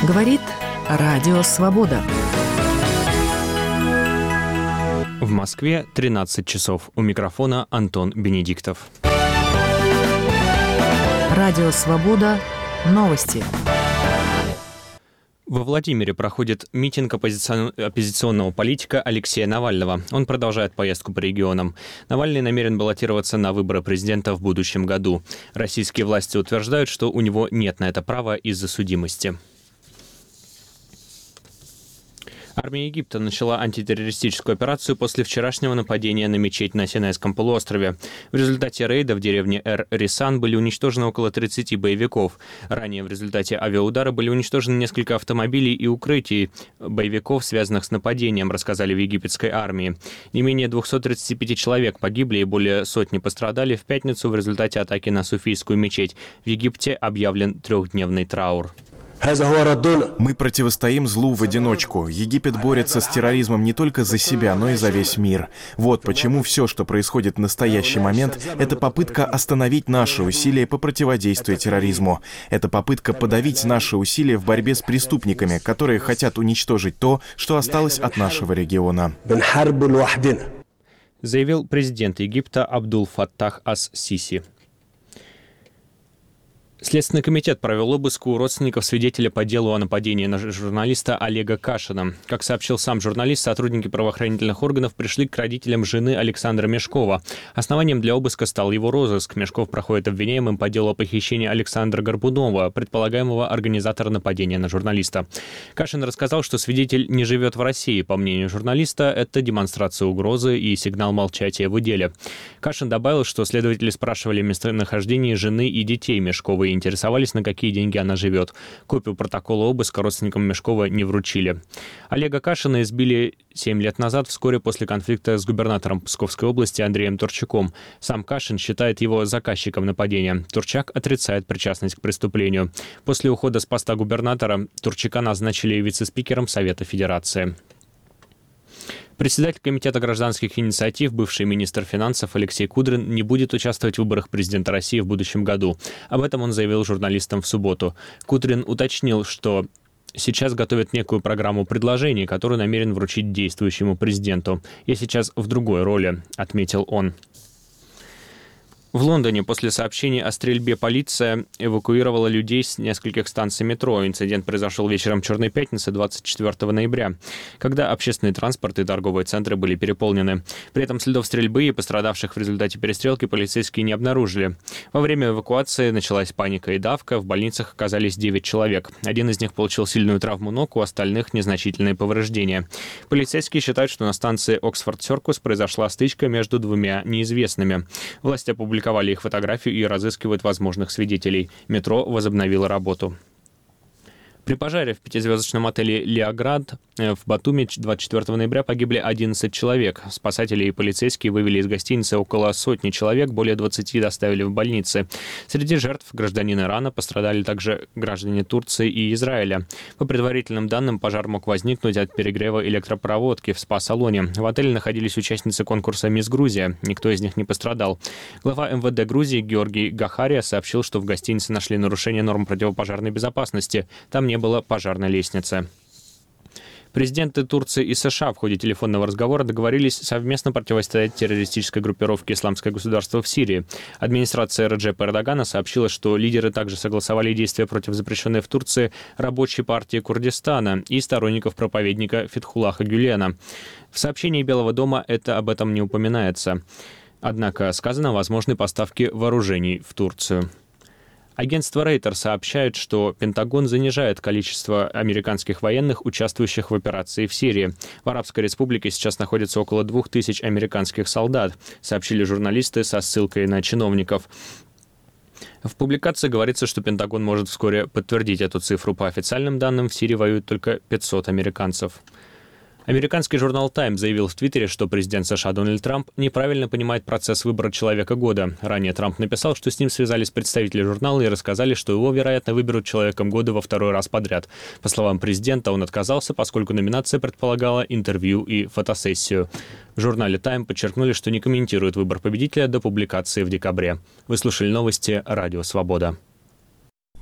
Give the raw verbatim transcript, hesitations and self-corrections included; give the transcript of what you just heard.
Говорит Радио Свобода. В Москве тринадцать часов. У микрофона Антон Бенедиктов. Радио Свобода. Новости. Во Владимире проходит митинг оппозиционного политика Алексея Навального. Он продолжает поездку по регионам. Навальный намерен баллотироваться на выборы президента в будущем году. Российские власти утверждают, что у него нет на это права из-за судимости. Армия Египта начала антитеррористическую операцию после вчерашнего нападения на мечеть на Синайском полуострове. В результате рейда в деревне Эр-Рисан были уничтожены около тридцати боевиков. Ранее в результате авиаудара были уничтожены несколько автомобилей и укрытий боевиков, связанных с нападением, рассказали в египетской армии. Не менее двухсот тридцати пяти человек погибли и более сотни пострадали в пятницу в результате атаки на Суфийскую мечеть. В Египте объявлен трехдневный траур. Мы противостоим злу в одиночку. Египет борется с терроризмом не только за себя, но и за весь мир. Вот почему все, что происходит в настоящий момент, это попытка остановить наши усилия по противодействию терроризму. Это попытка подавить наши усилия в борьбе с преступниками, которые хотят уничтожить то, что осталось от нашего региона. Заявил президент Египта Абдул-Фаттах ас-Сиси. Следственный комитет провел обыск у родственников свидетеля по делу о нападении на журналиста Олега Кашина. Как сообщил сам журналист, сотрудники правоохранительных органов пришли к родителям жены Александра Мешкова. Основанием для обыска стал его розыск. Мешков проходит обвиняемым по делу о похищении Александра Горбунова, предполагаемого организатора нападения на журналиста. Кашин рассказал, что свидетель не живет в России. По мнению журналиста, это демонстрация угрозы и сигнал молчать о его деле. Кашин добавил, что следователи спрашивали о местонахождении жены и детей Мешкова и интересовались, на какие деньги она живет. Копию протокола обыска родственникам Мешкова не вручили. Олега Кашина избили семь лет назад, вскоре после конфликта с губернатором Псковской области Андреем Турчаком. Сам Кашин считает его заказчиком нападения. Турчак отрицает причастность к преступлению. После ухода с поста губернатора Турчака назначили вице-спикером Совета Федерации. Председатель Комитета гражданских инициатив, бывший министр финансов Алексей Кудрин не будет участвовать в выборах президента России в будущем году. Об этом он заявил журналистам в субботу. Кудрин уточнил, что сейчас готовит некую программу предложений, которую намерен вручить действующему президенту. «Я сейчас в другой роли», — отметил он. В Лондоне после сообщений о стрельбе полиция эвакуировала людей с нескольких станций метро. Инцидент произошел вечером Черной пятницы, двадцать четвёртого ноября, когда общественный транспорт и торговые центры были переполнены. При этом следов стрельбы и пострадавших в результате перестрелки полицейские не обнаружили. Во время эвакуации началась паника и давка. В больницах оказались девять человек. Один из них получил сильную травму ног, у остальных незначительные повреждения. Полицейские считают, что на станции Оксфорд-Серкус произошла стычка между двумя неизвестными. Власти опубликовали их фотографию и разыскивают возможных свидетелей. Метро возобновило работу. При пожаре в пятизвездочном отеле «Леоград» в Батуми двадцать четвёртого ноября погибли одиннадцать человек. Спасатели и полицейские вывели из гостиницы около сотни человек, более двадцати доставили в больницы. Среди жертв гражданин Ирана, пострадали также граждане Турции и Израиля. По предварительным данным, пожар мог возникнуть от перегрева электропроводки в спа-салоне. В отеле находились участницы конкурса «Мисс Грузия». Никто из них не пострадал. Глава эм вэ дэ Грузии Георгий Гахария сообщил, что в гостинице нашли нарушение норм противопожарной безопасности. Там не было пожарной лестницы. Президенты Турции и США в ходе телефонного разговора договорились совместно противостоять террористической группировке «Исламское государство» в Сирии. Администрация Реджепа Эрдогана сообщила, что лидеры также согласовали действия против запрещенной в Турции рабочей партии Курдистана и сторонников проповедника Фетхуллаха Гюлена. В сообщении Белого дома это об этом не упоминается. Однако сказано о возможной поставке вооружений в Турцию. Агентство Рейтер сообщает, что Пентагон занижает количество американских военных, участвующих в операции в Сирии. В Арабской Республике сейчас находится около двух тысяч американских солдат, сообщили журналисты со ссылкой на чиновников. В публикации говорится, что Пентагон может вскоре подтвердить эту цифру. По официальным данным, в Сирии воюют только пятьсот американцев. Американский журнал «Тайм» заявил в Твиттере, что президент США Дональд Трамп неправильно понимает процесс выбора человека года. Ранее Трамп написал, что с ним связались представители журнала и рассказали, что его, вероятно, выберут человеком года во второй раз подряд. По словам президента, он отказался, поскольку номинация предполагала интервью и фотосессию. В журнале «Тайм» подчеркнули, что не комментируют выбор победителя до публикации в декабре. Вы слушали новости «Радио Свобода».